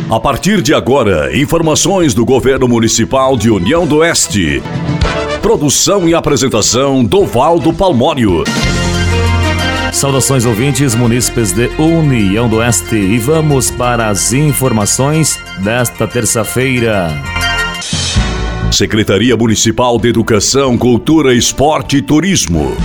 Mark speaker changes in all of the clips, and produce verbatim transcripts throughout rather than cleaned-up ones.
Speaker 1: A partir de agora, informações do Governo Municipal de União do Oeste. Produção e apresentação Dovaldo Palmório.
Speaker 2: Saudações ouvintes munícipes de União do Oeste e vamos para as informações desta terça-feira.
Speaker 1: Secretaria Municipal de Educação, Cultura, Esporte e Turismo.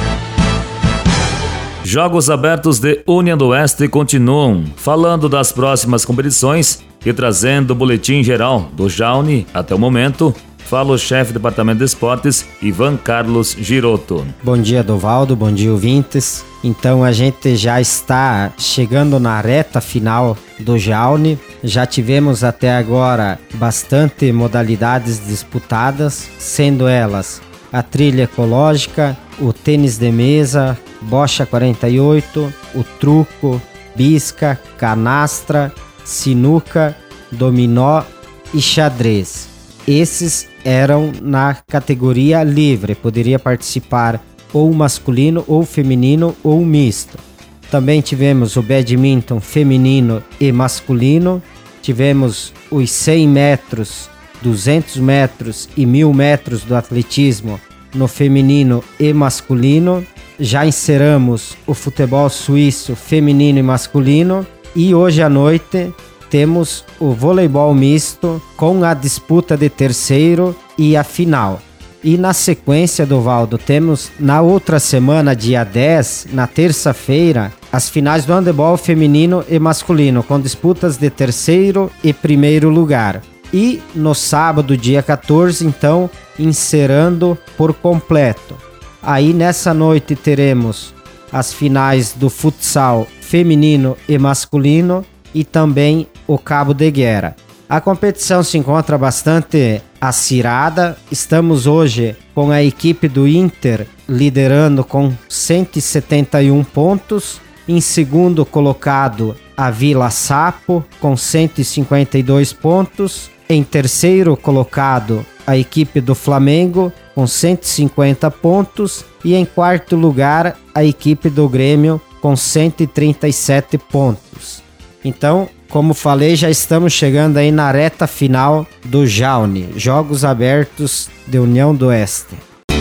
Speaker 2: Jogos Abertos de União do Oeste continuam, falando das próximas competições e trazendo o boletim geral do Jaune até o momento. Fala o chefe do Departamento de Esportes, Ivan Carlos Girotto.
Speaker 3: Bom dia, Dovaldo, bom dia, ouvintes. Então a gente já está chegando na reta final do Jaune. Já tivemos até agora bastante modalidades disputadas, sendo elas a trilha ecológica, o tênis de mesa, bocha quarenta e oito, o truco, bisca, canastra, sinuca, dominó e xadrez. Esses eram na categoria livre, poderia participar ou masculino, ou feminino, ou misto. Também tivemos o badminton feminino e masculino, tivemos os cem metros, duzentos metros e mil metros do atletismo no feminino e masculino. Já encerramos o futebol suíço feminino e masculino e hoje à noite temos o voleibol misto com a disputa de terceiro e a final. E na sequência, Dovaldo, temos na outra semana, dia dez, na terça-feira, as finais do handebol feminino e masculino, com disputas de terceiro e primeiro lugar. E no sábado, dia quatorze, então, encerrando por completo. Aí nessa noite teremos as finais do futsal feminino e masculino e também o cabo de guerra. A competição se encontra bastante acirrada. Estamos hoje com a equipe do Inter liderando com cento e setenta e um pontos. Em segundo colocado, a Vila Sapo com cento e cinquenta e dois pontos. Em terceiro colocado, a equipe do Flamengo com cento e cinquenta pontos. E em quarto lugar, a equipe do Grêmio com cento e trinta e sete pontos. Então, como falei, já estamos chegando aí na reta final do Jaune, Jogos Abertos de União do Oeste.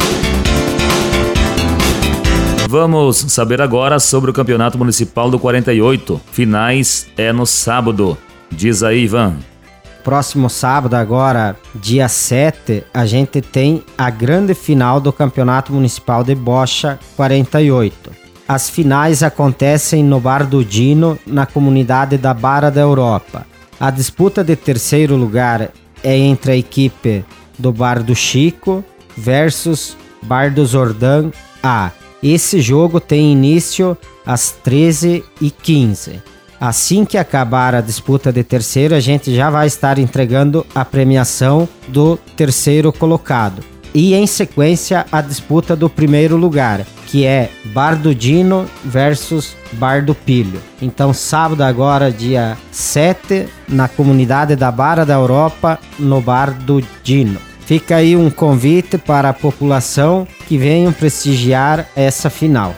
Speaker 2: Vamos saber agora sobre o Campeonato Municipal do quarenta e oito. Finais é no sábado. Diz aí, Ivan.
Speaker 3: Próximo sábado, agora, dia sete, a gente tem a grande final do Campeonato Municipal de Bocha quarenta e oito. As finais acontecem no Bar do Dino, na comunidade da Barra da Europa. A disputa de terceiro lugar é entre a equipe do Bar do Chico versus Bar do Zordan A. Esse jogo tem início às treze e quinze. Assim que acabar a disputa de terceiro, a gente já vai estar entregando a premiação do terceiro colocado. E em sequência a disputa do primeiro lugar, que é Bar do Dino versus Bar do Pilho. Então sábado agora, dia sete, na comunidade da Barra da Europa, no Bar do Dino. Fica aí um convite para a população que venham prestigiar essa final.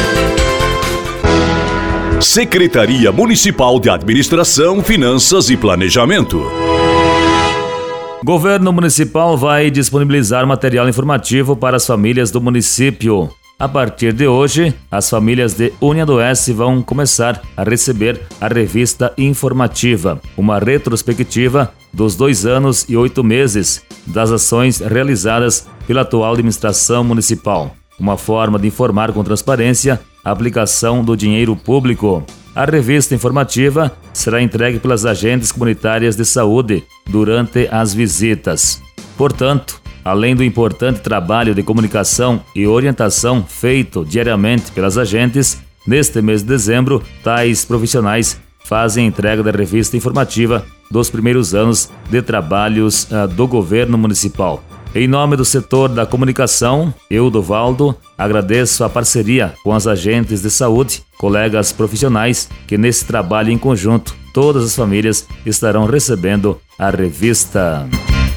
Speaker 1: Secretaria Municipal de Administração, Finanças e Planejamento.
Speaker 2: Governo Municipal vai disponibilizar material informativo para as famílias do município. A partir de hoje, as famílias de União do Oeste vão começar a receber a revista informativa, uma retrospectiva dos dois anos e oito meses das ações realizadas pela atual administração municipal. Uma forma de informar com transparência a aplicação do dinheiro público. A revista informativa será entregue pelas agentes comunitárias de saúde durante as visitas. Portanto, além do importante trabalho de comunicação e orientação feito diariamente pelas agentes, neste mês de dezembro, tais profissionais fazem a entrega da revista informativa dos primeiros anos de trabalhos uh, do governo municipal. Em nome do setor da comunicação, eu, Dovaldo, agradeço a parceria com as agentes de saúde, colegas profissionais, que nesse trabalho em conjunto, todas as famílias estarão recebendo a revista.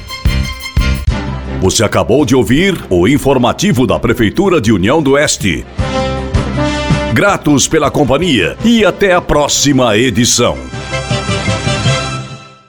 Speaker 1: Você acabou de ouvir o informativo da Prefeitura de União do Oeste. Gratos pela companhia e até a próxima edição.